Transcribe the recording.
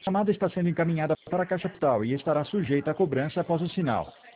chamada está sendo encaminhada para a caixa postal e estará sujeita a cobrança após o sinal.